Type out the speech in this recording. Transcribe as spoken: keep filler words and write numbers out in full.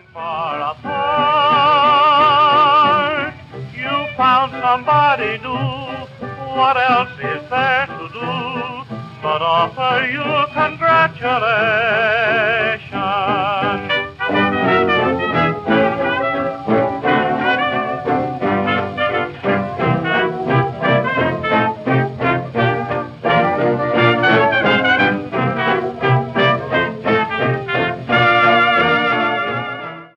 far apart. You found somebody new. What else is there to do but offer you congratulations?